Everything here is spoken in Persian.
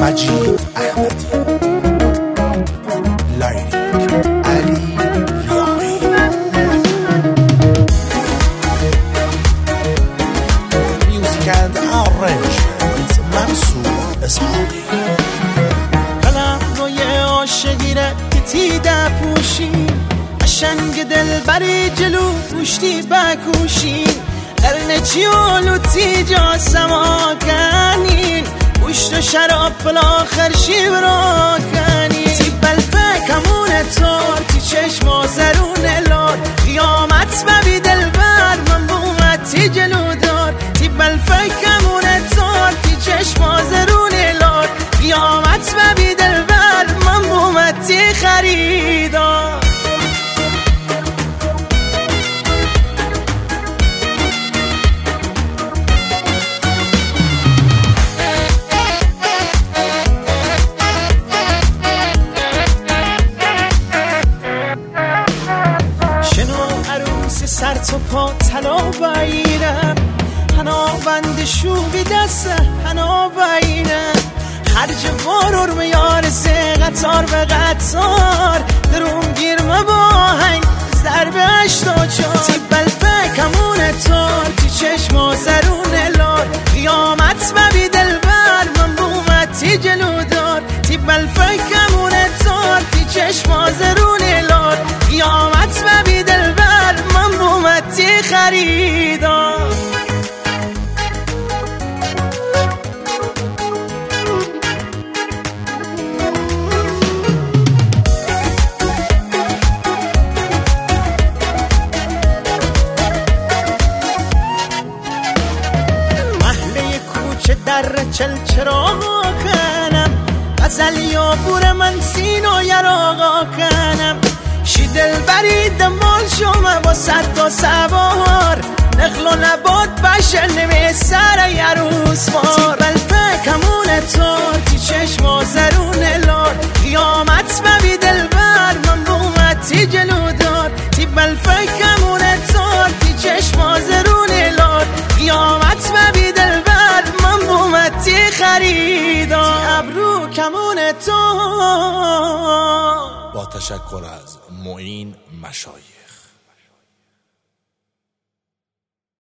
مجید احمدی، لیریک علی یاری، میوزیک اند آرنجمنت منصور اسحاقی. قلم روی عاشقیره که تیده پوشی، قشنگ دلبری جلو پشتی بکوشی، قرنچی و لوتی جا سما کنین، پشت و شراب بالاخر شیب را کنین. تی بلفه کمون تار تی چشم و زرون لار، قیامت ببی دلبر من بومتی جلو دار. تی بلفه کمون تار تی چشم و زرون لار، قیامت ببی دلبر من بومتی خریدار. سر تو پا طلا بگیرم، هنابند شوقی دست هنا بگیرم، خرج وارور میار سه قطار به قطار، درون گیرم با هنگ ضرب 84. تی بلفه کمون تار تی چشم و زرون لار، قیامت ببی دلبر من بومتی جلو دار. تی بلفه کمون تار تی چشم و زرون لار، قیامت ببی دلبر من بومتی خریدار. محله کوچه در چل چراغا کنم، غزل یا بور من سینو یراغا کنم، شی دلبری دنبال شما با صد تا سوار، نخل و نبات بشه نمی سر یروس مار. تی بلفه کمون تار تی چشم و زرون لار، قیامت ببی دلبر من بومتی جلو دار. تی بلفه کمون تار تی چشم و زرون لار، قیامت ببی دلبر من بومتی خریدار. تی ابرو کمون تار. با تشکر از معین مشایخ.